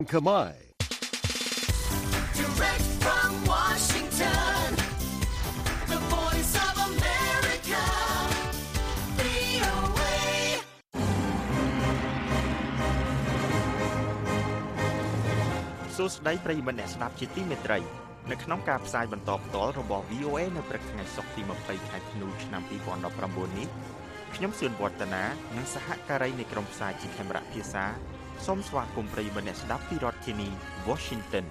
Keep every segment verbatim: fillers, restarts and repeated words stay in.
Kamai. Direct from Washington, the voice of America, វី អូ เอសួស្តីប្រិយមិត្តអ្នកស្ដាប់ជាទីមេត្រីនៅក្នុងការផ្សាយបន្តផ្ទាល់របស់ វី អូ เอ នៅព្រឹកថ្ងៃសុក្រទី20ខែធ្នូឆ្នាំ2019នេះខ្ញុំសឿនវឌ្ឍនានិងសហការីនៃក្រុមផ្សាយជាខេមរៈភាសាសូមស្វាគមន៍ប្រិយមិត្តអ្នកស្ដាប់ពីរដ្ឋធានី Washington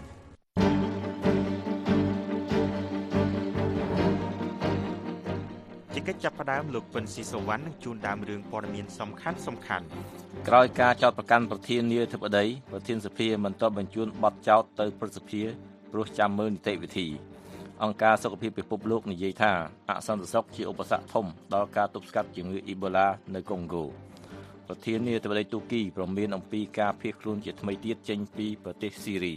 ជាកិច្ចចាប់ផ្ដើមលោកពិនស៊ីសវណ្ណនឹងជួនដើមរឿងព័ត៌មានសំខាន់សំខាន់ក្រោយការចោទប្រកាន់ប្រធានាធិបតីប្រធានសភាមិនទាន់បញ្ជូនបទចោទទៅព្រឹទ្ធសភាព្រោះចាំមើលនីតិវិធីអង្គការសុខភាពពិភពលោកនិយាយថាអសន្តិសុខជាឧបសគ្គធំដល់ការទប់ស្កាត់ជំងឺអ៊ីបូឡានៅកុងហ្គោប្រធានាធិបតីទូគីប្រមានអំពីការភៀសខ្លួនជាថ្មីទៀតចេញពីប្រទេសស៊ីរី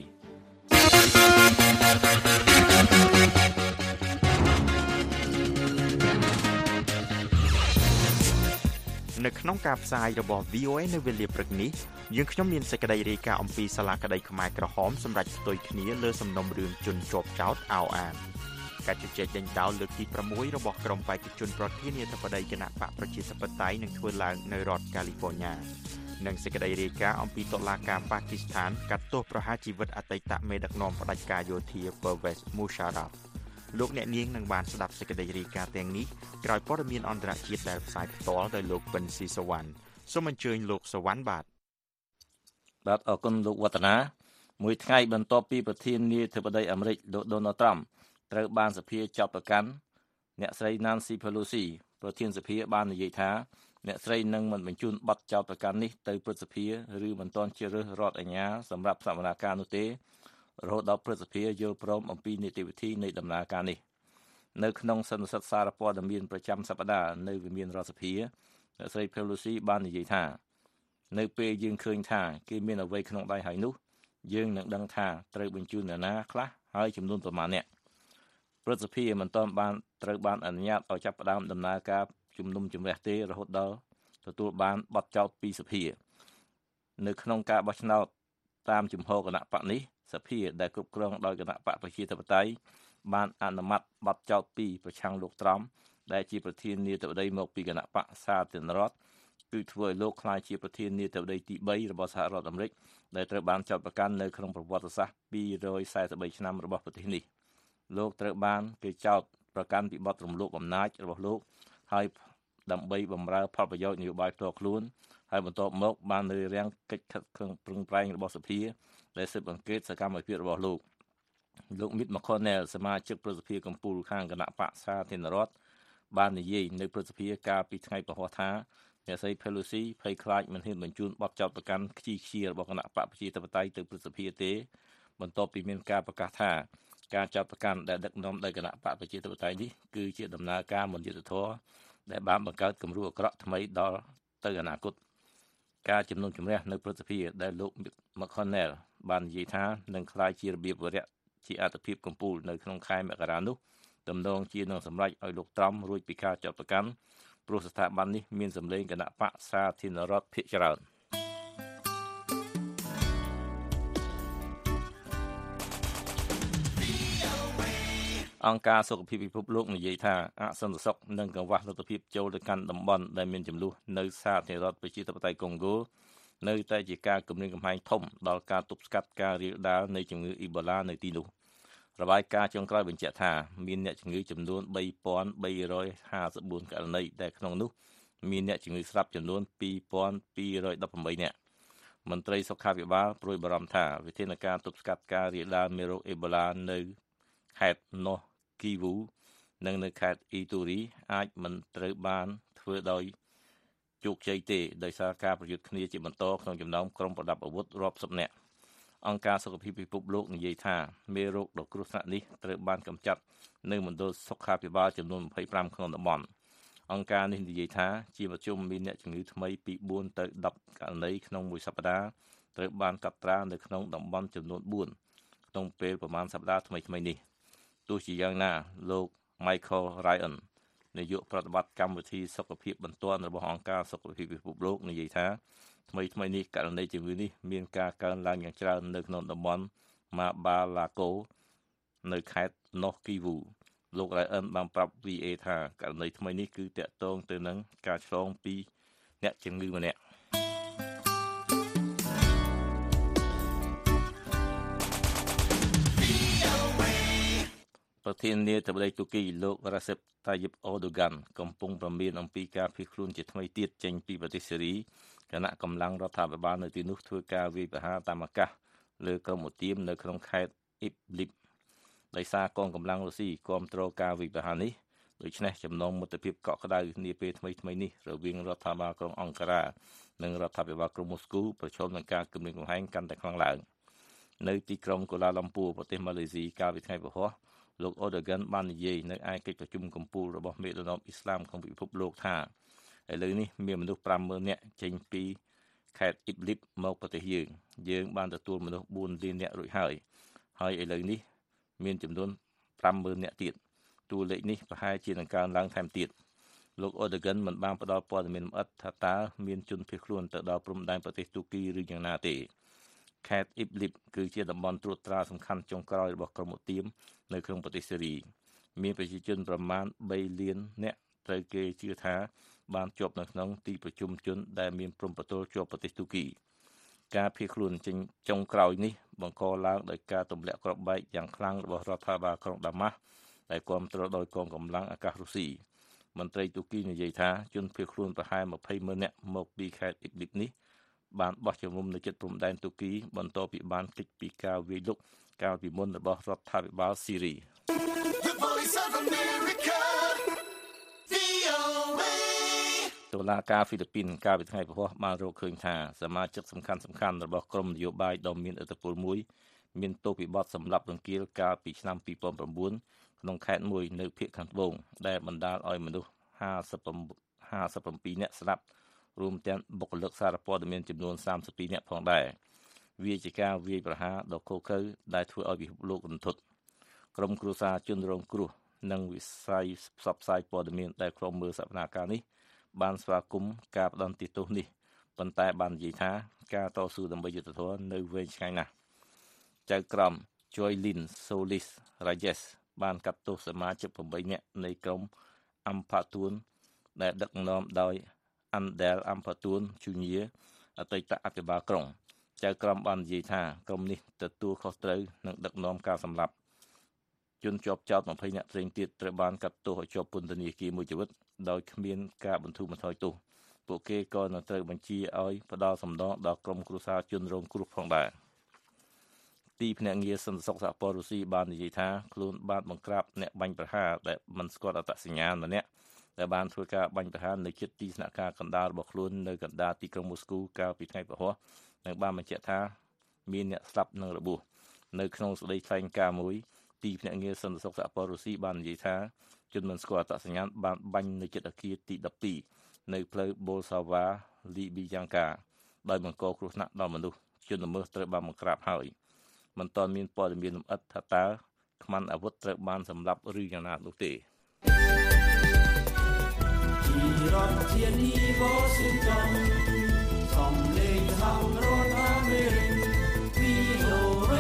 នៅក្នុងការផ្សាយរបស់ វី អូ เอ នៅវេលាព្រឹកនេះយើងខ្ញុំមានសេចក្តីរាយការណ៍អំពីសាលាក្តីខ្មែរក្រហមសម្រាប់ផ្ទុយគ្នាលើសំណុំរឿងជនជាប់ចោទអោអានការជជែកដេញដោលលើកទី6របស់ក្រុមបេក្ខជនប្រធានាធិបតីគណៈបកប្រជាធិបតេយ្យនឹងធ្វើឡើងនៅរដ្ឋកាលីហ្វ័រញ៉ានិងសេចក្តីរាយការណ៍អំពីតុលាការប៉ាគីស្ថានកាត់ទោសប្រហារជីវិតអតីតមេដឹកនាំផ្ដាច់ការយោធា Pervez Musharrafលោកអ្នកនាងនឹងបានស្ដាប់សេចក្តីរាយការណ៍ទាំងនេះក្រោយព័ត៌មានអន្តរជាតិដែលផ្សាយផ្ទាល់ដោយលោកពិនស៊ីសវណ្ណសូមអញ្ជើញលោកសវណ្ណបាទបាទអរគុណលោកវឌ្ឍនាមួយថ្ងៃបន្ទាប់ពីប្រធានាធិបតីអាមេរិកលោក Donald Trump ត្រូវបានសភាចាប់ប្រកាន់អ្នកស្រី Nancy Pelosi ប្រធានសភាបាននិយាយថាអ្នកស្រីនឹងមិនបញ្ជូនបទចោទប្រកាន់នេះទៅព្រឹទ្ធសភាឬមិនទាន់ជ្រើសរើសរដ្ឋអាជ្ញាសម្រាប់សវនកម្មនោះទេរហូតដល់ព្រឹទ្ធសភាយល់ព្រមអំពីនីតិវិធីនៃដំណើរការនេះនៅក្នុងសន្និសីទសារព័ត៌មានប្រចាំសប្តាហ៍នៅវិមានរដ្ឋសភាអ្នកស្រី Pelosi បាននិយាយថានៅពេលយើងឃើញថាគេមានអ្វីក្នុងដៃហើយនោះយើងនឹងដឹងថាត្រូវបញ្ជូននរណាខ្លះហើយចំនួនប្រមាណអ្នកព្រឹទ្ធសភាមិនទាន់បានត្រូវបានអនុញ្ញាតឲ្យចាប់ផ្ដើមដំណើរការជំនុំជម្រះទេរហូតដល់ទទួលបានបទចោទពីសភានៅក្នុងការបោះឆ្នោតតាមជំហរគណៈបកនេះសភាដែលគ្រប់គ្រងដោយគណៈបកប្រជាធិបតេយ្យបានអនុម័តបទចោទពីប្រឆាំងលោកត្រុំដែលជាប្រធានាធិបតីមកពីគណៈបកសាធារណរដ្ឋគឺធ្វើឲ្យលោកក្លាយជាប្រធានាធិបតីទី3របស់សហរដ្ឋអាមេរិកដែលត្រូវបានចោទប្រកាន់នៅក្នុងប្រវត្តិសាស្ត្រពីររយសែនសិបបីឆ្នាំរបស់ប្រទេសនេះលោកត្រូវបានគេចោទប្រកាន់ពីបទរំលោភអំណាចរបស់លោកហើយដើម្បីបម្រើផលប្រយោជន៍នយោបាយផ្ទាល់ខ្លួនហើយបន្ទាប់មកបានលើរាំងកិច្ចខិតខំប្រឹងប្រែងរបស់សភាដែលស៊ើបអង្កេតសកម្មភាពរបស់លោកលោក Mitch McConnell សមាជិកព្រឹទ្ធសភាកំពូលខាងគណៈបកសាធារណរដ្ឋបាននិយាយនៅព្រឹទ្ធសភាកាលពីថ្ងៃពហុថាអ្នកស្រី Pelosi ភ័យខ្លាចមិនហ៊ានបញ្ជូនបទចោទប្រកាន់ខ្ជីខ្ជារបស់គណៈបកប្រជាធិបតេយ្យទៅព្រឹទ្ធសភាទេបន្ទាប់ពីមានការប្រកាសថាការចោទប្រកាន់ដែលដឹកនាំដោយគណៈបកប្រជាធិបតេយ្យនេះគឺជាដំណើរការមិនយុត្តិធម៌ដែលបានបង្កើតគំរូអាក្រក់ថ្មីដល់ទៅអនាគតការជំនុំជម្រះនៅព្រឹទ្ធសភាដែលលោក McConnell បាននិយាយថានឹងក្លាយជារបៀបវរៈជាអត្ថប្រយោជន៍កំពូលនៅក្នុងខែមករានោះដំណងជានឹងសម្រេចឲ្យលោកត្រុំរួចពីការចោទប្រកាន់ព្រោះស្ថាប័ននេះមានសម្លេងគណៈបកសាធារណរដ្ឋភាគច្រើនអង្គការសុខភាពពិភពលោកនិយាយថាអសន្តិសុខនិងកង្វះលទ្ធភាពចូលទៅកាន់តំបន់ដែលមានចំនួននៅសាធារណរដ្ឋប្រជាធិបតេយ្យកុងហ្គោនៅតែជាការគំរាមកំហែងធំដល់ការទប់ស្កាត់ការរាលដាលនៃជំងឺអ៊ីបូឡានៅទីនោះរបាយការណ៍ចុងក្រោយបញ្ជាក់ថាមានអ្នកជំងឺចំនួនបីពាន់បីរយហាសិបបួនករណីដែលក្នុងនោះមានអ្នកជំងឺស្លាប់ចំនួនពីរពាន់ពីររយដប់ប្រាំបីនាក់មន្ត្រីសុខាភិបាលព្រួយបារម្ភថាវិធានការទប់ស្កាត់ការរាលដាលមេរោគអ៊ីបូឡានៅខេត្តនោះគីវូនិងនៅខេត្តអ៊ីទូរីអាចមិនត្រូវបានធ្វើដោយជោគជ័យទេដោយសារការប្រយុទ្ធគ្នាជាបន្តក្នុងចំណោមក្រុមប្រដាប់អាវុធរាប់សិបនាក់អង្គការសុខភាពពិភពលោកនិយាយថាមេរោគដ៏គ្រោះថ្នាក់នេះត្រូវបានកម្ចាត់នៅមណ្ឌលសុខាភិបាលចំនួនยี่สิบห้าក្នុងតំបន់អង្គការនេះនិយាយថាជាមធ្យមមានអ្នកជំងឺថ្មីពីបួនទៅដប់ករណីក្នុងមួយសប្តាហ៍ត្រូវបានកត់ត្រានៅក្នុងតំបន់ចំនួនបួនក្នុងពេលប្រមាណសប្តាហ៍ថ្មីៗនេះទោះជាយ៉ាងណាលោក Michael Ryan នាយកប្រតិបត្តិកម្មវិធីសុខភាពបន្ទាន់របស់អង្គការសុខភាពពិភពលោកនិយាយថាថ្មីថ្មីនេះករណីជំងឺនេះមានការកើនឡើងយ៉ាងច្រើននៅក្នុងតំបន់ម៉ាបាឡាកូនៅខេត្តណូសគីវូលោក Ryan បានប្រាប់ វី เอ ថាករណីថ្មីនេះគឺតាក់ទងទៅនឹងការឆ្លងពីអ្នកជំងឺម្នាក់ប្រធានាធិបតីទូគីលោក Recep Tayyip Erdogan កំពុងប្រមានអំពីការភៀសខ្លួនជាថ្មីទៀតចេញពីប្រទេសសេរីគណៈកម្លាំងរដ្ឋាភិបាលនៅទីនោះធ្វើការវាយប្រហារតាមអាកាសលើក្រុមឧទាមនៅក្នុងខេត្ត Idlib ដោយសារកងកម្លាំងរុស្ស៊ីគាំទ្រការវាយប្រហារនេះដូច្នេះចំណងមិត្តភាពកក់ក្ដៅនាពេលថ្មីថ្មីនេះរវាងរដ្ឋាភិបាលក្រុងអង្ការ៉ានិងរដ្ឋាភិបាលក្រុងមូស្គូប្រឈមនឹងការគំរាមកំហែងកាន់តែខ្លាំងឡើងនៅទីក្រុងកូឡាឡំពួរប្រទេសម៉ាឡេស៊ីកាលពីថ្ងៃពហុលោក Erdogan បាននិយាយនៅឯកិច្ចប្រជុំកំពូលរបស់មេដឹកនាំអ៊ីស្លាមក្នុងពិភពលោកថាឥឡូវនេះមានមនុស្ស ប្រាំម៉ឺន នាក់ចេញពីខេត្ត Idlib មកប្រទេសយើងយើងបានទទួលមនុស្ស បួនលាននាក់រួចហើយហើយឥឡូវនេះមានចំនួន ប្រាំម៉ឺន នាក់ទៀតតួលេខនេះប្រហែលជានឹងកើនឡើងថែមទៀតលោក Erdogan មិនបានផ្ដល់ព័ត៌មានលម្អិតថាតើមានជនភៀសខ្លួនទៅដល់ព្រំដែនប្រទេសទូគីឬយ៉ាងណាទេខេត្ត Idlib គឺជាតំបន់ត្រួតត្រាសំខាន់ចុងក្រោយរបស់ក្រុមឧទាមនៅក្នុងប្រទេសសេរីមានប្រជាជនប្រមាណ បីលាននាក់ត្រូវគេជឿថាបានជាប់នៅក្នុងទីប្រជុំជនដែលមានព្រំប្រទល់ជាប់ប្រទេសទូគីការភៀសខ្លួនចេញចុងក្រោយនេះបង្កឡើងដោយការទម្លាក់គ្រាប់បែកយ៉ាងខ្លាំងរបស់រដ្ឋាភិបាលក្រុងដាម៉ាស់ដែលគាំទ្រដោយកងកម្លាំងអាកាសរុស្ស៊ីមន្ត្រីទូគីនិយាយថាជនភៀសខ្លួនប្រហែល ម្ភៃម៉ឺន នាក់មកពីខេត្ត Idlib នេះបានបោះជំរំនៅជិតព្រំដែនទូគីបន្ទាប់ពីបានគេចពីការវាយលុកកាលពីមុនរបស់រដ្ឋាភិបាលស៊ីរីតុលាការហ្វីលីពីនកាលពីថ្ងៃពហុបានរកឃើញថាសមាជិកសំខាន់សំខាន់របស់ក្រុមនយោបាយដ៏មានឥទ្ធិពលមួយមានទោសពីបទសម្លាប់រង្គាលកាលពីឆ្នាំ ពីរពាន់ប្រាំបួន ក្នុងខេត្តមួយនៅភាគខាងត្បូងដែលបណ្ដាលឲ្យមនុស្ស ហាសិបពីរ នាក់ស្លាប់រួមទាំងបុគ្គលិកសារព័ត៌មានចំនួន សាមសិបពីរ នាក់ផងដែរវាជាការវាយប្រហារដ៏ឃោរឃៅដែលធ្វើឲ្យពិភពលោករន្ធត់ក្រុមគ្រួសារជនរងគ្រោះនិងវិស័យផ្សព្វផ្សាយព័ត៌មានដែលក្រុមមើលសកម្មភាពនេះបានស្វាគមន៍ការផ្ដន្ទាទោសនេះប៉ុន្តែបាននិយាយថាការតស៊ូដើម្បីយុត្តិធម៌នៅវែងឆ្ងាយណាស់ចៅក្រម Joylin Solis Reyes បានកាត់ទោសសមាជិក ប្រាំបី នាក់នៃក្រុម Ampatuan ដែលដឹកនាំដោយ Andel Ampatuan Junior អតីតអភិបាលក្រុងចៅក្រមបាននិយាយថាក្រុមនេះទទួលខុសត្រូវនឹងដឹកនាំការសម្លាប់ជនជាប់ចោទ ម្ភៃ នាក់ផ្សេងទៀតត្រូវបានកាត់ទោសឲ្យជាប់ពន្ធនាគារមួយជីវិតដោយគ្មានការបន្ធូរបន្ថយទោសពួកគេក៏នឹងត្រូវបញ្ជាឲ្យផ្ដល់សំណងដល់ក្រុមគ្រួសារជនរងគ្រោះផងដែរទីភ្នាក់ងារសន្តិសុខសហព័ន្ធរុស្ស៊ីបាននិយាយថាខ្លួនបានបង្ក្រាបអ្នកបាញ់ប្រហារដែលមិនស្គាល់អត្តសញ្ញាណម្នាក់ដែលបានធ្វើការបាញ់ប្រហារនៅជិតទីស្នាក់ការកណ្ដាលរបស់ខ្លួននៅកណ្ដាលទីក្រុងមូស្គូកាលពីថ្ងៃពហុនិងបានបញ្ជាក់ថាមានអ្នកស្លាប់និងរបួសនៅក្នុងសេចក្តីថ្លែងការណ៍មួយទីភ្នាក់ងារសន្តិសុខសហព័ន្ធរុស្ស៊ីបាននិយាយថាជនមិនស្គាល់អត្តសញ្ញាណបានបាញ់នៅជិតអគារទីដប់ពីរនៅផ្លូវ Bolsava Lubyanka ដោយបង្កគ្រោះថ្នាក់ដល់មនុស្សជនល្មើសត្រូវបានបង្ក្រាបហើយមិនទាន់មានព័ត៌មានលម្អិតថាតើខ្មាន់អាវុធត្រូវបានសម្លាប់ឬយ៉ាងណានោះទេជារដ្ឋធានី Washington សំឡេងសហរដ្ឋអាមេរិក វី អូ เอ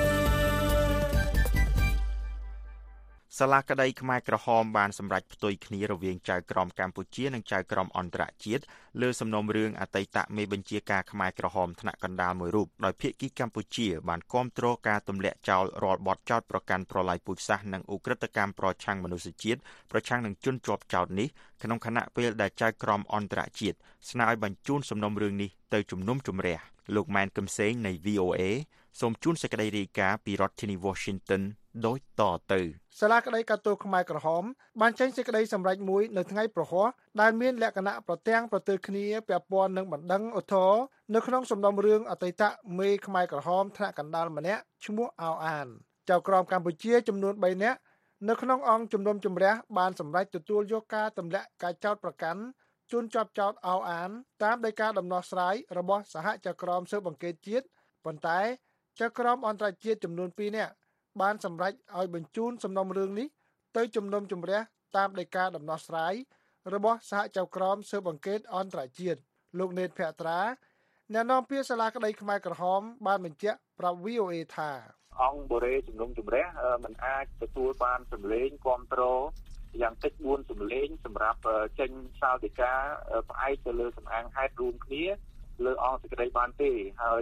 សាលាក្តីខ្មែរក្រហមបានសម្រេចផ្ទុយគ្នារវាងចៅក្រមកម្ពុជានិងចៅក្រមអន្តរជាតិលើសំណុំរឿងអតីតមេបញ្ជាការខ្មែរក្រហមថ្នាក់កណ្ដាលមួយរូបដោយភាគីកម្ពុជាបានគាំទ្រការទម្លាក់ចោលរាល់បទចោទប្រកាន់ប្រល័យពូជសាសន៍និងឧក្រិដ្ឋកម្មប្រឆាំងមនុស្សជាតិប្រឆាំងនឹងជនជាប់ចោទនេះក្នុងខណៈពេលដែលចៅក្រមអន្តរជាតិស្នើឲ្យបញ្ជូនសំណុំរឿងនេះទៅជំនុំជម្រះលោកម៉ែនកឹមសេងនៃ វី អូ เอ សូមជូនសេចក្តីរាយការណ៍ពីរដ្ឋធានី Washington ដូចតទៅសាលាក្តីកាត់ទោសខ្មែរក្រហមបានចេញសេចក្តីសម្រេចមួយនៅថ្ងៃប្រហ័សដែលមានលក្ខណៈប្រទាំងប្រទើគ្នាពាក់ព័ន្ធនឹងបណ្ដឹងឧទ្ធរណ៍នៅក្នុងសំណុំរឿងអតីតមេខ្មែរក្រហមថ្នាក់កណ្ដាលម្នាក់ឈ្មោះអោអានចៅក្រមកម្ពុជាចំនួនបីនាក់នៅក្នុងអង្គជំនុំជម្រះបានសម្រេចទទួលយកការទម្លាក់ការចោទប្រកាន់ជនជាប់ចោទអោអានតាមដីកាដំណោះស្រាយរបស់សហចៅក្រមស៊ើបអង្កេតជាតិប៉ុន្តែចៅក្រមអន្តរជាតិចំនួនពីរនាក់បានសម្រេចឲ្យបញ្ជូនសំណុំរឿងនេះទៅជំនុំជម្រះតាមដីកាដំណោះស្រាយរបស់សហចៅក្រមស៊ើបអង្កេតអន្តរជាតិលោកណេតភក្ត្រាអ្នកនាំពាក្យសាលាក្តីខ្មែរក្រហមបានបញ្ជាក់ប្រាប់ วี โอ เอ ថាអង្គបូរេជំនុំជម្រះមិនអាចទទួលបានសម្លេងគ្រប់គ្រងយ៉ាងតិចបួនសម្លេងសម្រាប់ចេញសាលដីកាផ្អែកទៅលើសំអាងហេតុរួមគ្នាលើអង្គសេចក្តីបានទេហើយ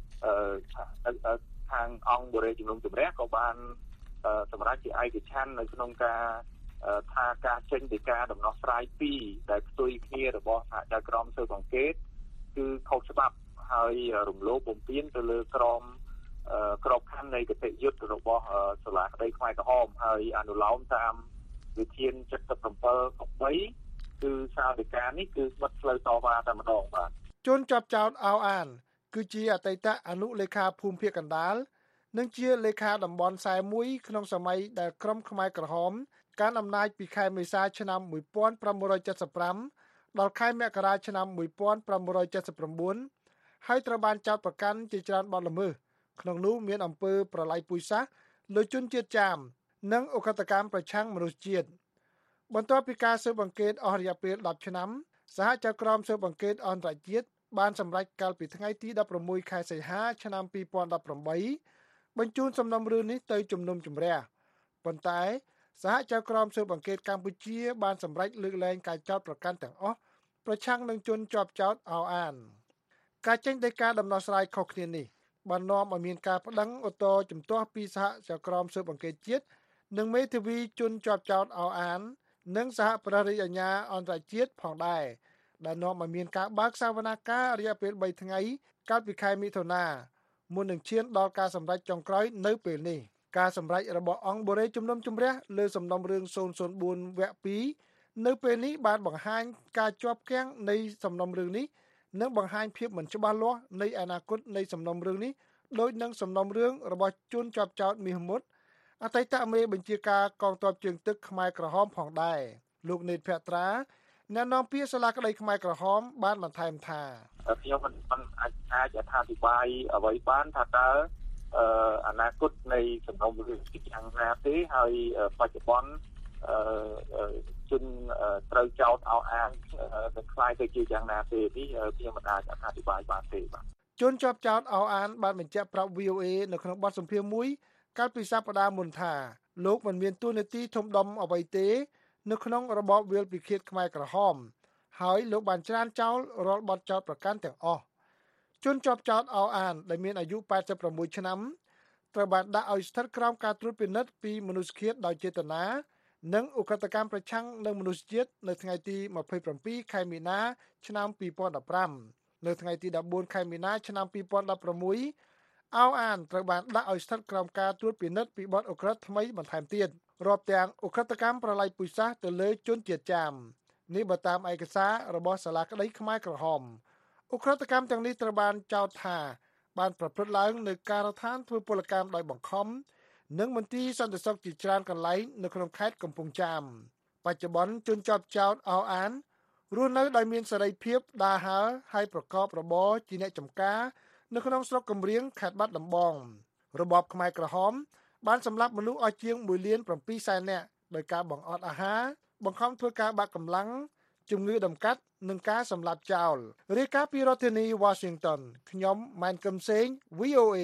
ខាងអង្គបូរេជំនុំជម្រះក៏បានសម្រាប់ជាឯកច្ឆន្ទនៅក្នុងការថាការចេញដីកាដំណោះស្រាយពីរដែលផ្ទុយគ្នារបស់សហការក្រមស៊ើបអង្កេតគឺខុសច្បាប់ហើយរំលោភបំពានទៅលើក្រមក្របខ័ណ្ឌនៃគតិយុត្តរបស់សាលាក្តីខ្មែរក្រហមហើយអនុលោមតាមវិធានเจ็ดสิบเจ็ด បីគឺសាលដីកានេះគឺបិទផ្លូវតវ៉ាតែម្ដងបាទជនជាប់ចោទអោអានគឺជាអតីតអនុលេខាភូមិភាគកណ្ដាលនិងជាលេខាតំបន់ខ្សែមួយក្នុងសម័យដែលក្រមខ្មែរក្រហមកាន់អំណាចពីខែមេសាឆ្នាំmột nghìn tám trăm bảy mươi lămដល់ខែមករាឆ្នាំmột nghìn tám trăm bảy mươi chínហើយត្រូវបានចោទប្រកាន់ជាច្រើនបទល្មើសក្នុងនោះមានអំពើប្រល័យពូជសាសន៍លើជនជាតិចាមនិងអ ுக ្រិតកម្មប្រឆាំងមនុស្សជាតិបន្ទាប់ពីការស៊ើបអង្កេតអស់រយៈពេលដប់ឆ្នាំសហចៅក្រមស៊ើបអង្កេតអន្តរជាតិបានសម្រេចកាលពីថ្ងៃទីដប់ប្រាំមួយខែសីហាឆ្នាំពីរពាន់ដប់ប្រាំបីបញ្ជូនសំណុំរឿងនេះទៅជំនុំជម្រះប៉ុន្តែសហចៅក្រមស៊ើបអង្កេតកម្ពុជាបានសម្រេចលើកលែងការចោទប្រកាន់ទាំងអស់ប្រឆាំងនឹងជនជាប់ចោទអោអានការចេញដីកាដំណោះស្រាយខុសគ្នានេះបាននាំឲ្យមានការប្តឹងឧទ្ធរណ៍ជំទាស់ពីសហចៅក្រមស៊ើបអង្កេតជាតិនិងមេធាវីជនជាប់ចោទអោអាននិងសហប្រតិអាជ្ញាអន្តរជាតិផងដែរដែលនាំឲ្យមានការបើកសវនាការរយៈពេលបីថ្ងៃកាលពីខែមិថុនាមុននឹងឈានដល់ការសម្រេចចុងក្រោយនៅពេលនេះការសម្រេចរបស់អង្គបូរេជំនុំជម្រះលើសំណុំរឿងศูนย์ศูนย์bốnវគ្គពីរនៅពេលនេះបានបង្ហាញការជាប់គាំងនៃសំណុំរឿងនេះនិងបង្ហាញភាពមិនច្បាស់លាស់នៃអនាគតនៃសំណុំរឿងនេះដោយនឹងសំណុំរឿងរបស់ជនជាប់ចោទមាសមុតអតីតមេបញ្ជាការកងទ័ពជើងទឹកខ្មែរក្រហមផងដែរលោកនេតភត្រាអ្នកនាំពាក្យសាលាក្តីខ្មែរក្រហមបានបន្ថែមថាខ្ញុំមិនអាចអាចអធិប្បាយអ្វីបានថាតើអនាគតនៃសំណុំរឿងយ៉ាងណាទេហើយបច្ចុប្បន្នជនត្រូវចោទអោអានទៅខ្លាយទៅជាយ៉ាងណាទេនេះខ្ញុំមិនអាចអធិប្បាយបានទេបាទជនជាប់ចោទអោអានបានបញ្ជាក់ប្រាប់ วี โอ เอ នៅក្នុងបទសម្ភាសន៍មួយកាលពីសប្តាហ៍មុនថាលោកមិនមានតួនាទីធំដុំអ្វីទេនៅក្នុងរបបវាលពិឃាតខ្មែរក្រហមហើយលោកបានច្រានចោលរាល់បទចោទប្រកាន់ទាំងអស់ជនជាប់ចោទអោអានដែលមានអាយុแปดสิบหกឆ្នាំត្រូវបានដាក់ឲ្យស្ថិតក្រោមការត្រួតពិនិត្យពីមនុស្សឃាតដោយចេតនានិងឧក្រិដ្ឋកម្មប្រឆាំងនឹងមនុស្សជាតិនៅថ្ងៃទីยี่สิบเจ็ดខែមីនាឆ្នាំពីរពាន់ដប់ប្រាំនៅថ្ងៃទី14ខែមីនាឆ្នាំពីរពាន់ដប់ប្រាំមួយអោអានត្រូវបានដាក់ឲ្យស្ថិតក្រោមការត្រួតពិនិត្យពីបទឧក្រិដ្ឋថ្មីបន្ថែមទៀតរាប់ទាំងឧក្រិដ្ឋកម្មប្រល័យពូជសាសន៍ទៅលើជនជាតិចាមនេះបើតាមឯកសាររបស់សាលាក្តីខ្មែរក្រហមឧក្រិដ្ឋកម្មទាំងនេះត្រូវបានចោទថាបានប្រព្រឹត្តឡើងនៅការដ្ឋានធ្វើពលកម្មដោយបង្ខំនិងមន្ទីរសន្តិសុខជាច្រើនកន្លែងនៅក្នុងខេត្តកំពង់ចាមបច្ចុប្បន្នជនជាប់ចោទអោអានរស់នៅដោយមានសេរីភាពដើរហើរហើយប្រកបរបរជាអ្នកចម្ការនៅក្នុងស្រុកកំរៀងខេត្តបាត់ដំបងរបបខ្មែរក្រហមបានសម្លាប់មនុស្សអស់ជាងមួយលានប្រាំពីរសែននាក់ដោយការបង្អត់អាហារបង្ខំធ្វើការបាក់កម្លាំងជំងឺដំកាត់និងការសម្លាប់ចោលរាយការណ៍ពីរដ្ឋធានី Washington ខ្ញុំម៉ែនកឹមសេង วี โอ เอ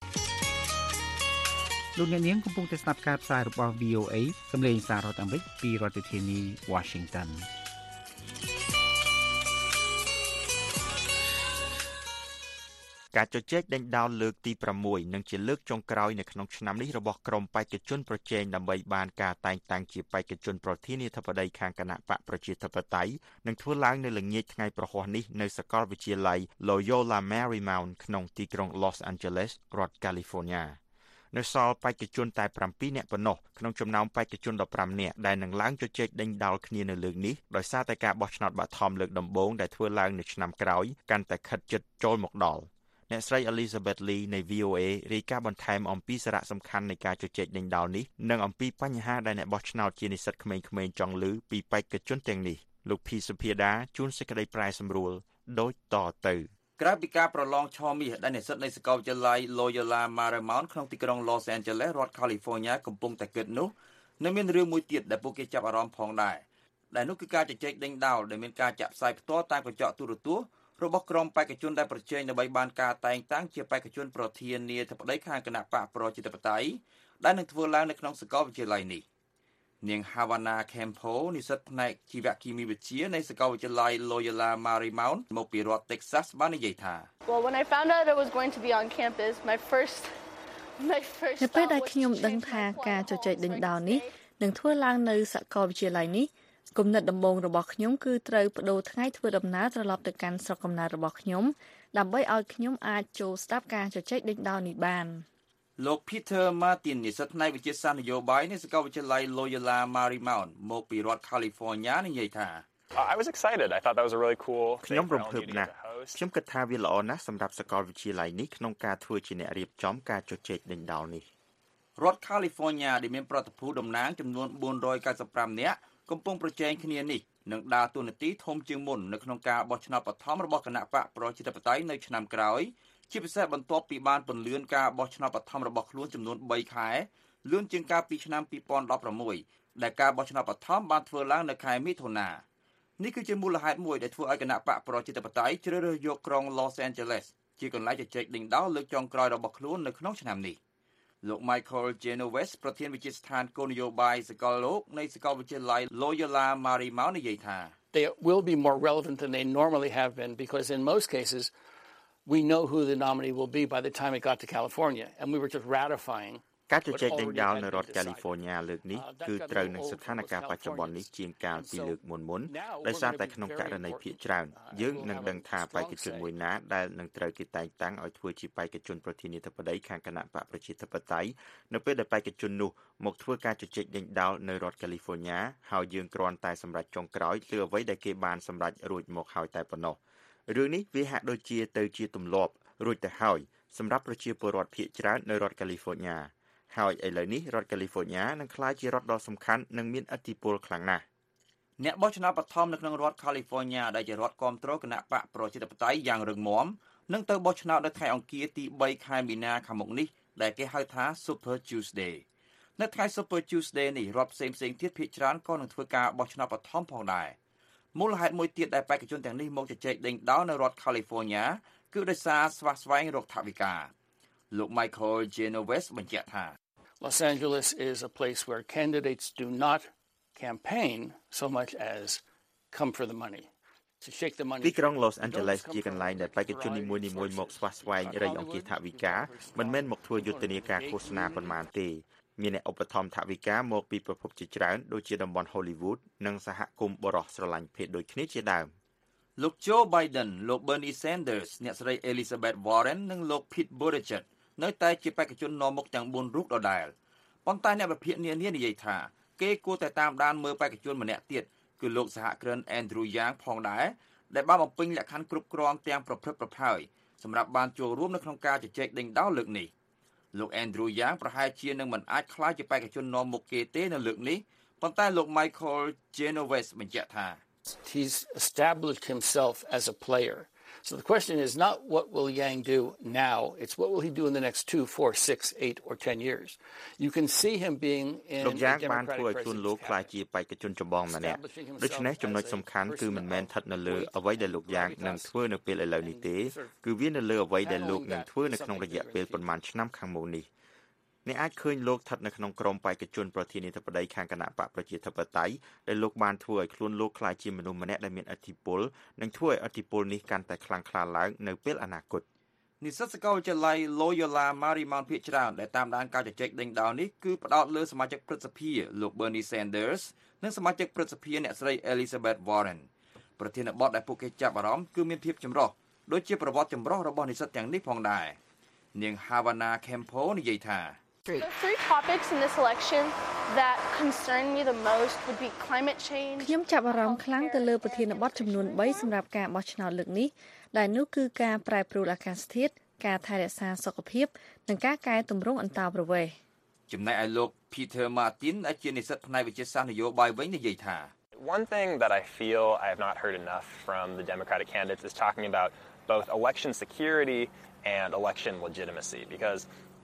លោកអ្នកនាងកំពុងតែស្ដាប់ការផ្សាយរបស់ วี โอ เอ សំឡេងសាររដ្ឋអាមេរិកពីរដ្ឋធានី Washington ការជជែកដេញដោលលើកទីប្រាំមួយនិងជាលើកចុងក្រោយនៅក្នុងឆ្នាំនេះរបស់ក្រុមបេក្ខជនប្រជែងដើម្បីបានការតែងតាំងជាបេក្ខជនប្រធានាធិបតីខាងគណៈបកប្រជាធិបតេយ្យនឹងធ្វើឡើងនៅល្ងាចថ្ងៃប្រហ័សនេះនៅសាកលវិទ្យាល័យ Loyola Marymount ក្នុងទីក្រុង Los Angeles រដ្ឋ California នៅសល់បេក្ខជនតែប្រាំពីរនាក់ប៉ុណ្ណោះក្នុងចំណោមបេក្ខជនដប់ប្រាំនាក់ដែលនឹងឡើងជជែកដេញដោលគ្នានៅលើកនេះដោយសារតែការបោះឆ្នោតបឋមលើកដំបូងដែលធ្វើឡើងនៅឆ្នាំក្រោយកាន់តែខិតជិតចូលមកដល់អ្នកស្រី Elizabeth Lee នៃ วี โอ เอ រាយការណ៍បន្ថែមអំពីសារៈសំខាន់នៃការជជែកដេញដោលនេះនិងអំពីបញ្ហាដែលអ្នកបោះឆ្នោតជានិស្សិតក្មេងៗចង់ឮពីបេក្ខជនទាំងនេះលោកភីសុភាដាជួនសេចក្តីប្រែសម្រួលដូចតទៅក្រៅពីការប្រឡងឆមាសដែលនិស្សិតនៃសាកលវិទ្យាល័យ Loyola Marymount ក្នុងទីក្រុង Los Angeles រដ្ឋ California កំពុងតែគិតនោះនៅមានរឿងមួយទៀតដែលពួកគេចាប់អារម្មណ៍ផងដែរដែលនោះគឺការជជែកដេញដោលដែលមានការចាក់ផ្សាយផ្ទាល់តាមកញ្ចក់ទូរទស្សន៍របស់ក្រុមបេក្ខជនដែលប្រជែងដើម្បីបានការតែងតាំងជាបេក្ខជនប្រធានាធិបតីខាងគណៈបកប្រជាធិបតេយ្យដែលនឹងធ្វើឡើងនៅក្នុងសាកលវិទ្យាល័យនេះនាង Havana Campo និស្សិតផ្នែកជីវគីមីវិទ្យានៃសាកលវិទ្យាល័យ Loyola Marymount មកពីរដ្ឋ Texas បាននិយាយថា Well, when I found out I was going to be on campus, my first my first នៅពេលដែលខ្ញុំដឹងថាការជជែកដេញដោលនេះនឹងធ្វើឡើងនៅសាកលវិទ្យាល័យនេះគំនិតដំបូងរបស់ខ្ញុំគឺត្រូវបដូរថ្ងៃធ្វើដំណើរត្រឡប់ទៅកាន់ស្រុកកំណើតរបស់ខ្ញុំដើម្បីឲ្យខ្ញុំអាចចូលស្ដាប់ការជជែកដេញដោលនេះបានលោក Peter Martin និស្សិតផ្នែកវិទ្យាសាស្ត្រនយោបាយនៃសាកលវិទ្យាល័យ Loyola Marymount មកពីរដ្ឋ California និយាយថា I was excited. I thought that was a really cool ខ្ញុំរំភើបណាស់ខ្ញុំគិតថាវាល្អណាស់សម្រាប់សាកលវិទ្យាល័យនេះក្នុងការធ្វើជាអ្នករៀបចំការជជែកដេញដោលនេះរដ្ឋ California ដែលមានប្រតិភូតំណាងចំនួនបួនរយកៅសិបប្រាំនាក់កំពុងប្រជែងគ្នានេះនឹងដើរតួនាទីធំជាងមុននៅក្នុងការបោះឆ្នោតបឋមរបស់គណៈបកប្រជាធិបតេយ្យនៅឆ្នាំក្រោយជាពិសេសបន្ទាប់ពីបានពន្លឿនការបោះឆ្នោតបឋមរបស់ខ្លួនចំនួនបីខែលឿនជាងកាលពីឆ្នាំពីរពាន់ដប់ប្រាំមួយដែលការបោះឆ្នោតបឋមបានធ្វើឡើងនៅខែមិថុនានេះគឺជាមូលហេតុមួយដែលធ្វើឲ្យគណៈបកប្រជាធិបតេយ្យជ្រើសរើសយកក្រុង Los Angeles ជាកន្លែងជជែកដេញដោលលើកចុងក្រោយរបស់ខ្លួននៅក្នុងឆ្នាំនេះលោក Michael Genovese ប្រធានវិទ្យាស្ថានគោលនយោបាយសកលលោកនៃសាកលវិទ្យាល័យ Loyola Marymount និយាយថា They will be more relevant than they normally have been because in most cases we know who the nominee will be by the time it got to California and we were just ratifying ការជជែកដេញដោលនៅរដ្ឋ California លើកនេះគឺត្រូវនឹងស្ថានភាពបច្ចុប្បន្ននេះជាងកាលពីលើកមុនមុនដោយសារតែក្នុងករណីភាគច្រើនយើងនឹងដឹងថាបេក្ខជនមួយណាដែលនឹងត្រូវគេតែងតាំងឲ្យធ្វើជាបេក្ខជនប្រធានាធិបតីខាងគណៈបកប្រជាធិបតេយ្យនៅពេលដែលបេក្ខជននោះមកធ្វើការជជែកដេញដោលនៅរដ្ឋ California ហើយយើងគ្រាន់តែសម្រេចចុងក្រោយលើអ្វីដែលគេបានសម្រេចរួចមកហើយតែប៉ុណ្ណោះរឿងនេះវាហាក់ដូចជាទៅជាទម្លាប់រួចទៅហើយសម្រាប់ប្រជាពលរដ្ឋភាគច្រើននៅរដ្ឋ Californiaហើយឥឡូវនេះរដ្ឋ California នឹងក្លាយជារដ្ឋដ៏សំខាន់និងមានឥទ្ធិពលខ្លាំងណាស់អ្នកបោះឆ្នោតបឋមនៅក្នុងរដ្ឋ California ដែលជារដ្ឋគាំទ្រគណៈបកប្រជាធិបតេយ្យយ៉ាងរឹងមាំនឹងទៅបោះឆ្នោតនៅថ្ងៃអង្គារទីបីខែមីនាខាងមុខនេះដែលគេហៅថា Super Tuesday នៅថ្ងៃ Super Tuesday នេះរដ្ឋផ្សេងៗទៀតភាគច្រើនក៏នឹងធ្វើការបោះឆ្នោតបឋមផងដែរមូលហេតុមួយទៀតដែលបេក្ខជនទាំងនេះមកជជែកដេញដោលនៅរដ្ឋ California គឺដោយសារស្វះស្វែងរកថវិកាលោក Michael Genovese បញ្ជាក់ថា Los Angeles is a place where candidates do not campaign so much as come for the money. To shake the money. ទីក្រុង Los Angeles ជាកន្លែងដែលបេក្ខជននីមួយៗមកស្វះស្វែងរៃអង្គាសថវិកាមិនមែនមកធ្វើយុទ្ធនាការឃោសនាប៉ុន្មានទេមានអ្នកឧបត្ថម្ភថវិកាមកពីប្រភពជាច្រើនដូចជាតំបន់ Hollywood និងសហគមន៍បរិសុទ្ធស្រឡាញ់ភេទដូចគ្នាជាដើមលោក Joe Biden លោក Bernie Sanders អ្នកស្រី Elizabeth Warren និងលោក Pete Buttigiegនៅតែជាបេក្ខជននាំមុខទាំងបួនរូបដដែលប៉ុន្តែអ្នកវិភាគនានានិយាយថាគេគួរតែតាមដានមើលបេក្ខជនម្នាក់ទៀតគឺលោកសហគ្រិន Andrew Yang ផងដែរដែលបានបំពេញលក្ខខណ្ឌគ្រប់គ្រាន់ទាំងប្រព្រឹត្តប្រផើយសម្រាប់បានចូលរួមនៅក្នុងការជជែកដេញដោលលើកនេះលោក Andrew Yang ប្រហែលជានឹងមិនអាចក្លាយជាបេក្ខជននាំមុខគេទេនៅលើកនេះប៉ុន្តែលោក Michael Genovese បញ្ជាក់ថា He's established himself as a player. So the question is not what will Yang do now, it's what will he do in the next two, four, six, eight or ten years. You can see him being in លោកយ៉ាងបានធ្វើឲ្យខ្លួនលោកក្លាយជាបេក្ខជនចម្បងម្នាក់ដូច្នេះចំណុចសំខាន់គឺមិនមែនស្ថិតនៅលើអ្វីដែលលោកយ៉ាងនឹងធ្វើនៅពេលឥឡូវនេះទេគឺវានៅលើអ្វីដែលលោកនឹងធ្វើនៅក្នុងរយៈពេលប៉ុន្មានឆ្នាំខាងមុខនេះអ្នកអាចឃើញលោកស្ថិតនៅក្នុងក្រុមបេក្ខជនប្រធានាធិបតីខាងគណៈបកប្រជាធិបតេយ្យដែលលោកបានធ្វើឲ្យខ្លួនលោកក្លាយជាមនុស្សម្នាក់ដែលមានឥទ្ធិពលនិងធ្វើឲ្យឥទ្ធិពលនេះកាន់តែខ្លាំងក្លាឡើងនៅពេលអនាគតនិស្សិតសាកលវិទ្យាល័យ Loyola Marymount ភាគច្រើនដែលតាមដានការជជែកដេញដោលនេះគឺផ្ដោតលើសមាជិកព្រឹទ្ធសភាលោក Bernie Sanders និងសមាជិកព្រឹទ្ធសភាអ្នកស្រី Elizabeth Warren ប្រធានបទដែលពួកគេចាប់អារម្មណ៍គឺមានភាពចម្រុះដូចជាប្រវត្តិចម្រុះរបស់និស្សិតទាំងនេះផងដែរនាង Havana Campo និយាយថា The three topics in this election that concern me the most would be climate change. ខ្ញុំចាប់អារម្មណ៍ខ្លាំងទៅលើប្រធានបទចំនួនបីសម្រាប់ការបោះឆ្នោតលើកនេះដែលនោះគឺការប្រែប្រួលអាកាសធាតុការថែរក្សាសុខភាពនិងការកែតម្រង់អន្តោប្រវេសន៍ចំណែកឯលោក Peter Martin ដែលជានិស្សិតផ្នែកវិទ្យាសាស្ត្រនយោបាយវិញនិយាយថា One thing that I feel I have not heard enough from the Democratic candidates is talking about both election security and election legitimacy because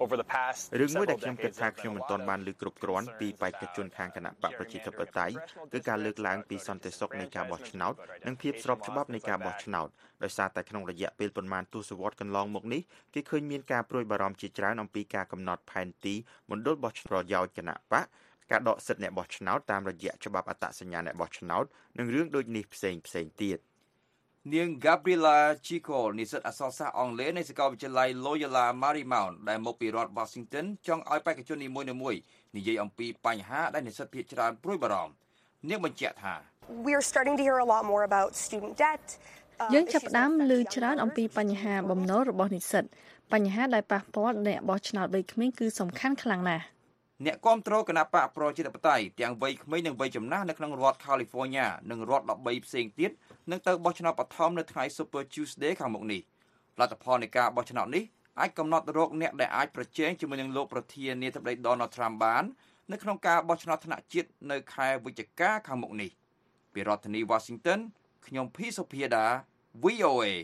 over the past រឿងមួយដែល several ខ្ញុំគិត decades ថា there have ខ្ញុំ been មិន a ទាន់ lot បាន of លើកគ្រប់គ្រាន់ពី concerns បេក្ខជនខាងគណៈបកប្រជាធិបតេយ្យ គឺការលើកឡើងពីសន្តិសុខនៃការបោះឆ្នោតនិងភាពស្របច្បាប់នៃការបោះឆ្នោតដោយសារតែក្នុងរយៈពេលប៉ុន្មានទសវត្សរ៍កន្លងមកនេះគេឃើញមានការព្រួយបារម្ភជាច្រើនអំពីការកំណត់ផែនទីមណ្ឌលបោះឆ្នោតប្រយោជន៍គណៈបកការដកសិទ្ធិអ្នកបោះឆ្នោតតាមរយៈច្បាប់អត្តសញ្ញាណអ្នកបោះឆ្នោតនិងរឿងដូចនេះផ្សេងផ្សេងទៀតនាង Gabriela Chico និស្សិតអក្សរសាស្ត្រអង់គ្លេសនៃសាកលវិទ្យាល័យ Loyola Marymount ដែលមកពីរដ្ឋ Washington ចង់ឲ្យបេក្ខជននីមួយៗនិយាយអំពីបញ្ហាដែលនិស្សិតភាគច្រើនព្រួយបារម្ភនាងបញ្ជាក់ថា We're starting to hear a lot more about student debt យើងចាប់ផ្ដើមឮច្រើនអំពីបញ្ហាបំណុលរបស់និស្សិតបញ្ហាដែលប៉ះពាល់អ្នកបោះឆ្នោតវ័យក្មេងគឺសំខាន់ខ្លាំងណាស់អ្នកគាំទ្រគណៈបកប្រជាធិបតេយ្យទាំងវ័យក្មេងនិងវ័យចំណាស់នៅក្នុងរដ្ឋ California និងរដ្ឋដប់បីផ្សេងទៀតនឹងទៅបោះឆ្នោតបឋមនៅថ្ងៃ Super Tuesday ខាងមុខនេះលទ្ធផលនៃការបោះឆ្នោតនេះអាចកំណត់រកអ្នកដែលអាចប្រជែងជាមួយនឹងលោកប្រធានាធិបតី Donald Trump បាននៅក្នុងការបោះឆ្នោតថ្នាក់ជាតិនៅខែវិច្ឆិកាខាងមុខនេះពីរដ្ឋធានី Washington ខ្ញុំភីសុភាដា វី អូ เอ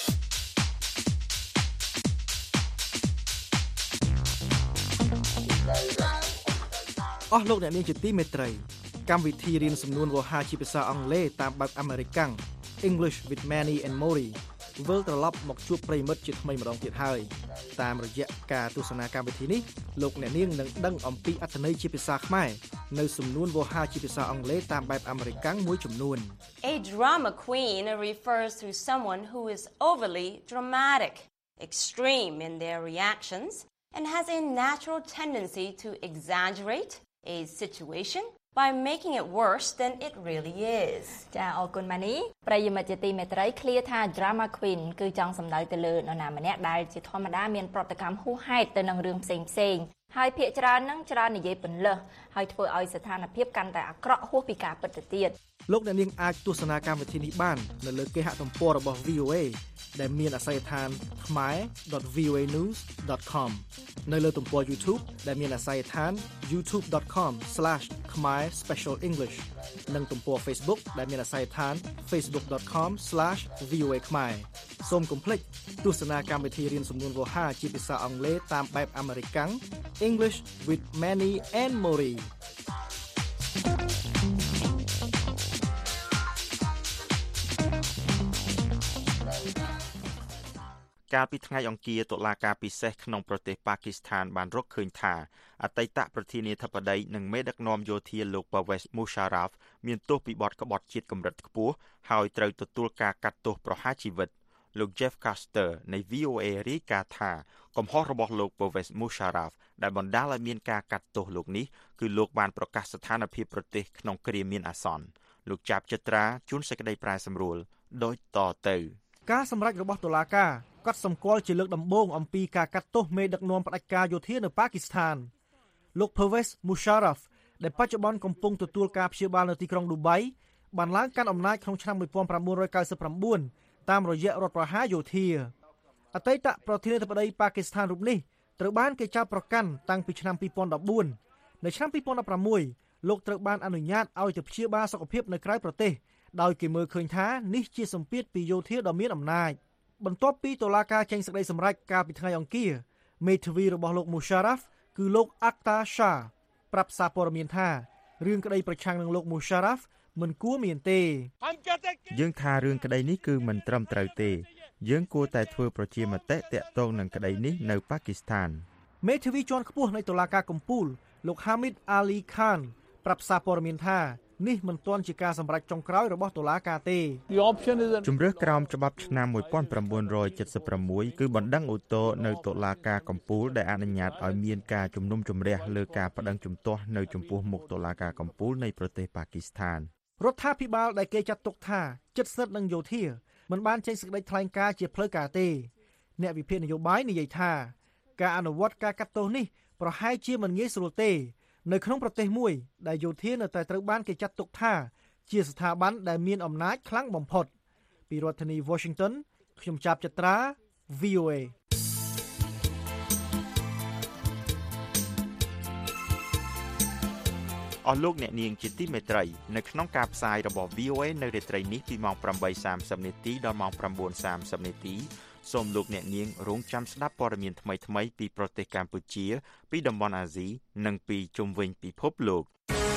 អស់លោកអ្នកនាងជាទីមេត្រីកម្មវិធីរៀនសំនួនវោហារជាភាសាអង់គ្លេសតាមបែបអាមេរិកាំង English with Manny and Mori វិលត្រឡប់មកជួបប្រិយមិត្តជាថ្មីម្ដងទៀតហើយតាមរយៈការទស្សនាកម្មវិធីនេះលោកអ្នកនាងនឹងដឹងអំពីអត្ថន័យជាភាសាខ្មែរនៅសំនួនវោហារជាភាសាអង់គ្លេសតាមបែបអាមេរិកាំងមួយចំនួន A drama queen refers to someone who is overly dramatic, extreme in their reactions, and has a natural tendency to exaggerate a situation by making it worse than it really is. ចាអរគុណម៉ានីប្រិយមិត្តជាទីមេត្រីឃ្លាថា drama queen គឺចង់សំដៅទៅលើនរណាម្នាក់ដែលជាធម្មតាមានប្រតិកម្មហួសហេតុទៅនឹងរឿងផ្សេងផ្សេងហើយភាគច្រើននឹងច្រើននិយាយពន្លើសហើយធ្វើឲ្យស្ថានភាពកាន់តែអាក្រក់ហួសពីការពិតទៅទៀតលោកអ្នកនាងអាចទស្សនាកម្មវិធីនេះបាននៅលើគេហទំព័ររបស់ វី អូ เอ ដែលមានអាសយដ្ឋាន khmer dot v o a news dot com នៅលើទំព័រ YouTube ដែលមានអាសយដ្ឋាន youtube dot com slash khmer special english និងទំព័រ Facebook ដែលមានអាសយដ្ឋាន facebook dot com slash v o a khmer សូមកុំភ្លេចទស្សនាកម្មវិធីរៀនសំនួនវោហារជាភាសាអង់គ្លេសតាមបែបអាមេរិកាំង English with Manny and Mori កាលពីថ្ងៃអង្គារតុលាការពិសេសក្នុងប្រទេសប៉ាគីស្ថានបានរកឃើញថាអតីតប្រធានាធិបតីនិងមេដឹកនាំយោធាលោក Pervez Musharraf មានទោសពីបទក្បត់ជាតិកម្រិតខ្ពស់ហើយត្រូវទទួលការកាត់ទោសប្រហារជីវិតលោក Jeff Caster នៃ វី អូ เอ រាយការណ៍ថាកំហុសរបស់លោក Pervez Musharraf ដែលបណ្ដាលឲ្យមានការកាត់ទោសលោកនេះគឺលោកបានប្រកាសស្ថានភាពប្រទេសក្នុងគ្រាមានអាសន្នលោកចាប់ចិត្រាជួនសេចក្តីប្រែសម្រួលដូចតទៅការសម្រេចរបស់តុលាការកត់សម្គាល់ជាលើកដំបូងអំពីការកាត់ទោសមេដឹកនាំផ្ដាច់ការយោធានៅប៉ាគីស្ថានលោក Pervez Musharraf ដែលបច្ចុប្បន្នកំពុងទទួលការព្យាបាលនៅទីក្រុងឌូបៃបានឡើងកាន់អំណាចក្នុងឆ្នាំnineteen ninety-nineតាមរយៈរដ្ឋប្រហារយោធាអតីតប្រធានាធិបតីប៉ាគីស្ថានរូបនេះត្រូវបានគេចោទប្រកាន់តាំងពីឆ្នាំtwo thousand fourteenនៅឆ្នាំtwo thousand sixteenលោកត្រូវបានអនុញ្ញាតឲ្យទៅព្យាបាលសុខភាពនៅក្រៅប្រទេសដោយគេមើលឃើញថានេះជាសម្ពាធពីយោធាដ៏មានអំណាចបន្ទាប់ពីតុលាការចេញសេចក្តីសម្រេចកាលពីថ្ងៃអង្គារមេធាវីរបស់លោក Musharraf គឺលោក Akhtar Shah ប្រាប់សារព័ត៌មានថារឿងក្តីប្រឆាំងនឹងលោក Musharraf មិនគួរមានទេយើងថារឿងក្តីនេះគឺមិនត្រឹមត្រូវទេយើងគួរតែធ្វើប្រជាមតិតាក់ទងនឹងក្តីនេះនៅប៉ាគីស្ថានមេធាវីជាន់ខ្ពស់នៃតុលាការកំពូលលោក Hamid Ali Khan ប្រាប់សារព័ត៌មានថានេះមិនទាន់ជាការសម្រេចចុងក្រោយរបស់តុលាការទេជំរឿសក្រោមច្បាប់ឆ្នាំnineteen seventy-sixគឺបណ្ដឹងឧទ្ធរណ៍នៅតុលាការកំពូលដែលអនុញ្ញាតឲ្យមានការជំនុំជម្រះលើការប្តឹងជំទាស់នៅចំពោះមុខតុលាការកំពូលនៃប្រទេសប៉ាគីស្ថានរដ្ឋាភិបាលដែលគេចាត់ទុកថាជិតស្និទ្ធនឹងយោធាមិនបានចេញសេចក្តីថ្លែងការណ៍ជាផ្លូវការទេអ្នកវិភាគនយោបាយនិយាយថាការអនុវត្តការកាត់ទោសនេះប្រហែលជាមិនងាយស្រួលទេនៅក្នុងប្រទេសមួយដែលយោធានៅតែត្រូវបានគេចាត់ទុកថាជាស្ថាប័នដែលមានអំណាចខ្លាំងបំផុតពីរដ្ឋធានី Washington ខ្ញុំចាប់ចត្រា វី អូ เอអស់លោកអ្នកនាងជាទីមេត្រីនៅក្នុងការផ្សាយរបស់ វី អូ เอ នៅរាត្រីនេះពីម៉ោងeight thirtyនាទីដល់ម៉ោងnine thirtyនាទីសូមលោកអ្នកនាងរងចាំស្ដាប់ព័ត៌មានថ្មីៗពីប្រទេសកម្ពុជាពីតំបន់អាស៊ីនិងពីជុំវិញពិភពលោក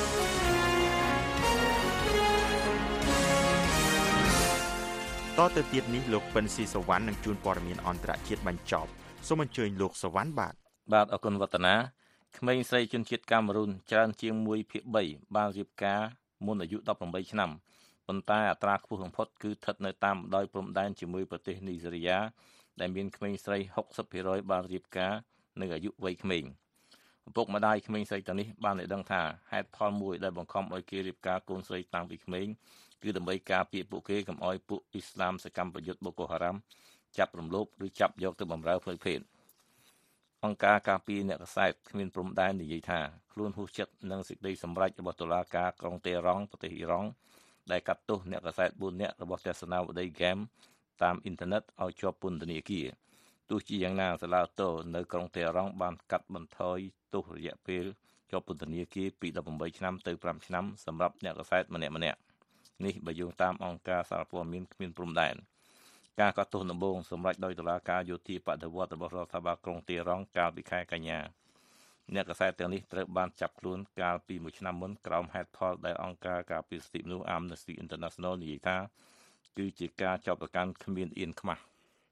តទៅទៀតនេះលោកពិនស៊ីសវណ្ណនឹងជួនព័ត៌មានអន្តរជាតិបញ្ចប់សូមអញ្ជើញលោកសវណ្ណបាទបាទអរគុណវឌ្ឍនាក្មេងស្រីជនជាតិកាមេរុនច្រើនជាងមួយភាគបីបានរៀបការមុនអាយុដប់ប្រាំបីឆ្នាំប៉ុន្តែអត្រាខ្ពស់បំផុតគឺស្ថិតនៅតាមបណ្ដោយព្រំដែនជាមួយប្រទេសនីហ្សេរីយ៉ាដែលមានក្មេងស្រី ហុកសិបភាគរយ បានរៀបការនៅអាយុវ័យក្មេងឪពុកម្ដាយក្មេងស្រីទាំងនេះបានឲ្យដឹងថាហេតុផលមួយដែលបង្ខំឲ្យគេរៀបការកូនស្រីតាំងពីក្មេងគឺដើម្បីការពារពួកគេកុំឲ្យពួកអ៊ីស្លាមសកម្មប្រយុទ្ធបូកូហារ៉ាំចាប់រំលោភឬចាប់យកទៅបម្រើផ្លូវភេទអង្គការការពារអ្នកកាសែតគ្មានព្រំដែននិយាយថាខ្លួនហួសចិត្តនឹងសេចក្តីសម្រេចរបស់តុលាការក្រុងតេហ៍រ៉ង់ប្រទេសអ៊ីរ៉ង់ដែលកាត់ទោសអ្នកកាសែតបួននាក់របស់ទស្សនាវដ្តីហ្គេមតាមអ៊ីនធឺណិតឲ្យជាប់ពន្ធនាគារទោះជាយ៉ាងណាសាលាតូនៅក្រុងតេហ៍រ៉ង់បានកាត់បន្ថយទោសរយៈពេលជាប់ពន្ធនាគារពីដប់ប្រាំបីឆ្នាំទៅប្រាំឆ្នាំសម្រាប់អ្នកកាសែតម្នាក់ៗនេះបើយោងតាមអង្គការសារព័ត៌មានគ្មានព្រំដែនការកាត់ទោសដំបូងសម្រាប់ដោយតុលាការយោធាបដិវត្តរបស់រដ្ឋាភិបាលក្រុងតេហ៍រ៉ង់កាលពីខែកញ្ញាអ្នកកាសែតទាំងនេះត្រូវបានចាប់ខ្លួនកាលពីមួយឆ្នាំមុនក្រោមហេតុផលដែលអង្គការការពារសិទ្ធិមនុស្ស Amnesty International និយាយថាគឺជាការចាប់ប្រកាន់គ្មានអៀនខ្មាស់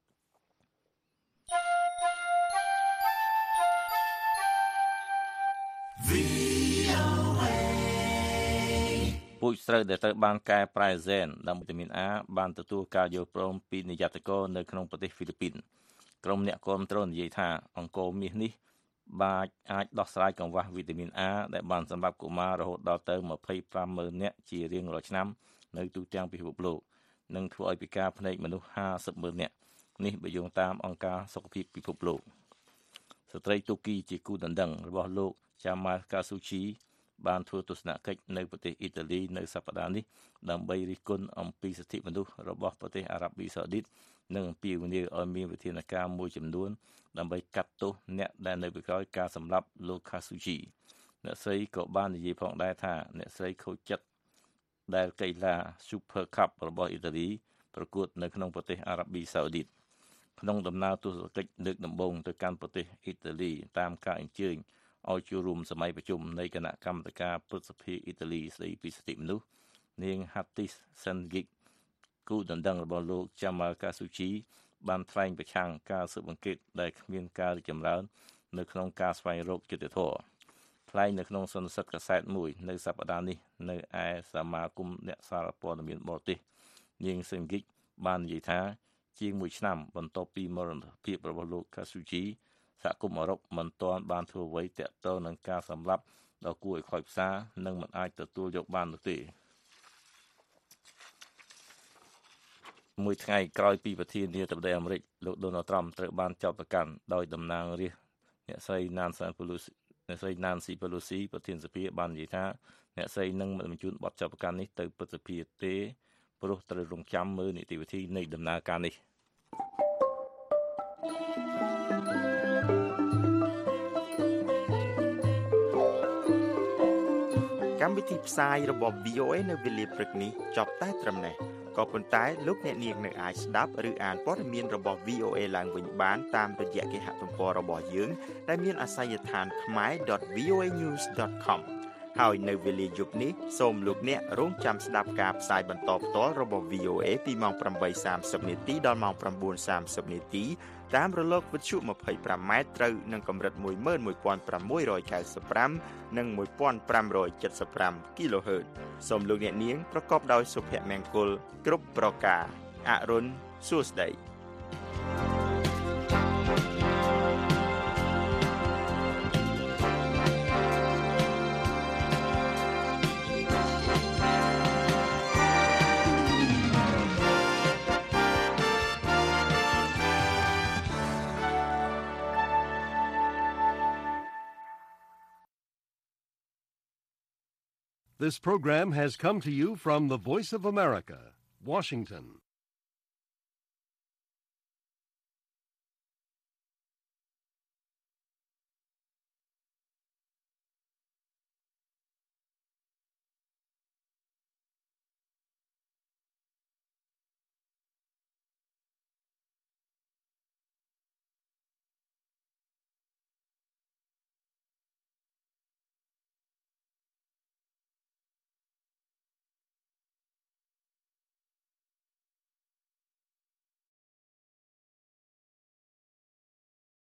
ពូជស្រូវដែលត្រូវបានកែប្រែហ្សែនដើម្បីវីតាមីន A បានទទួលការយល់ព្រមពីនាយកករនៅក្នុងប្រទេសហ្វីលីពីនក្រុមអ្នកគាំទ្រនិយាយថាអង្គរមាសនេះបាទអាចដោះស្រាយកង្វះវីតាមីន A ដែលបានសម្រាប់កុមាររហូតដល់ទៅម្ភៃប្រាំម៉ឺននាក់ជារៀងរាល់ឆ្នាំនៅទូទាំងពិភពលោកនិងធ្វើឲ្យពិការភ្នែកមនុស្សហាសិបម៉ឺននាក់នេះបើយោងតាមអង្គការសុខភាពពិភពលោកស្ត្រីទូគីជាគូដណ្ដឹងរបស់លោកចាម៉ាល់កាស៊ូជីបានធ្វើទស្សនកិច្ចនៅប្រទេសអ៊ីតាលីនៅសប្តាហ៍នេះដើម្បីរិះគន់អំពីសិទ្ធិមនុស្សរបស់ប្រទេសអារ៉ាប៊ីសាអូឌីតនិងអំពាវនាវឲ្យមានវិធានការមួយចំនួនដើម្បីកាត់ទោសអ្នកដែលនៅពីក្រោយការសម្លាប់លោកខាស៊ូជីអ្នកស្រីក៏បាននិយាយផងដែរថាអ្នកស្រីខូចចិត្តដែលកីឡា Super Cup របស់អ៊ីតាលីប្រកួតនៅក្នុងប្រទេសអារ៉ាប៊ីសាអូឌីតក្នុងដំណើរទស្សនកិច្ចលើកដំបូងទៅកាន់ប្រទេសអ៊ីតាលីតាមការអញ្ជើញឲ្យចូលរួមសម័យប្រជុំនៃគណៈកម្មាធិការព្រឹទ្ធសភាអ៊ីតាលីស្តីពីសិទ្ធិមនុស្សនាង Hattis Sengik គូដណ្ដឹងរបស់លោក Jamal Khashoggi បានថ្លែងប្រឆាំងការស៊ើបអង្កេតដែលគ្មានការរីកចម្រើននៅក្នុងការស្វែងរកយុត្តិធម៌ថ្លែងនៅក្នុងសន្និសីទកាសែតមួយនៅសប្តាហ៍នេះនៅឯសមាគមអ្នកសារព័ត៌មានបរទេសនាង Sengik បាននិយាយថាជាងមួយឆ្នាំបន្ទាប់ពីមរណភាពរបស់លោក Khashoggiសហគមន៍អឺរ៉ុបមិនទាន់បានធ្វើអ្វីទាក់ទងនឹងការសម្លាប់ដ៏គួរឲ្យខ្លោចផ្សានិងមិនអាចទទួលយកបាននោះទេមួយថ្ងៃក្រោយពីប្រធានាធិបតីអាមេរិកលោក Donald Trump ត្រូវបានចោទប្រកាន់ដោយតំណាងរាស្ត្រអ្នកស្រី Nancy Pelosi អ្នកស្រី Nancy Pelosi ប្រធានសភាបាននិយាយថាអ្នកស្រីនឹងមិនបញ្ជូនបទចោទប្រកាន់នេះទៅព្រឹទ្ធសភាទេព្រោះត្រូវរងចាំមើលនីតិវិធីនៃដំណើរការនេះកម្មវិធីផ្សាយរបស់ វី អូ អេ នៅវេលាព្រឹកនេះចប់តែត្រឹមនេះក៏ប៉ុន្តែលោកអ្នកនាងនៅអាចស្ដាប់ឬអានព័ត៌មានរបស់ វី អូ អេ ឡើងវិញបានតាមរយៈគេហទំព័ររបស់យើងដែលមានអាសយដ្ឋាន khmer dot v o a news dot com ហើយនៅវេលាយប់នេះសូមលោកអ្នករងចាំស្ដាប់ការផ្សាយបន្តផ្ទាល់របស់ វី អូ អេ ពីម៉ោង ប្រាំបីសាមសិប នាទីដល់ម៉ោង ប្រាំបួនសាមសិប នាទីតាមរលកវិទ្យុ ម្ភៃប្រាំម៉ែត្រត្រូវនឹងកម្រិត មួយម៉ឺនមួយពាន់ប្រាំមួយរយកៅសិបប្រាំ និងមួយពាន់ប្រាំរយเจ็ดสิบห้า គីឡូហឺតសូមលោកអ្នកនាងប្រកបដោយសុភមង្គលគ្រប់ប្រការអរុនសួស្តី This program has come to you from the Voice of America, Washington.